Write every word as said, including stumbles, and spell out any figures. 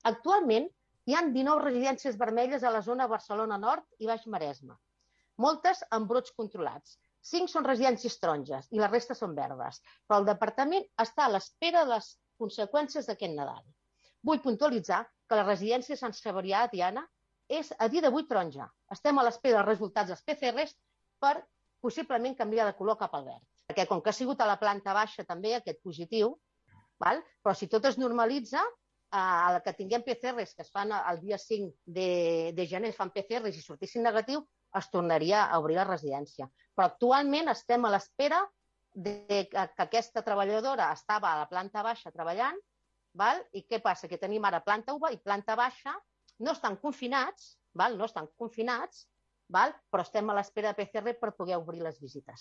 Actualment hi ha dinou residències vermelles a la zona Barcelona Nord i Baix Maresme, moltes amb brots controlats. Cinc són residències taronges i la resta són verdes, però el departament està a l'espera de les conseqüències d'aquest Nadal. Vull puntualitzar que la residència Sant Cebrià, Diana, és a dia d'avui taronja. Estem a l'espera dels resultats dels P C Rs per possiblement canviar de color cap al verd. Perquè com que ha sigut a la planta baixa també aquest positiu, val? Però si tot es normalitza, a la que tinguem P C Rs que es fan el dia cinc de, de gener, fan P C Rs i sortissin negatiu, es tornaria a obrir la residència. Però actualment estem a l'espera de que, que aquesta treballadora estava a la planta baixa treballant, val? I què passa? Que tenim ara planta U V A i planta baixa, no estan confinats, val? no estan confinats, val? Però estem a l'espera de P C R per poder obrir les visites.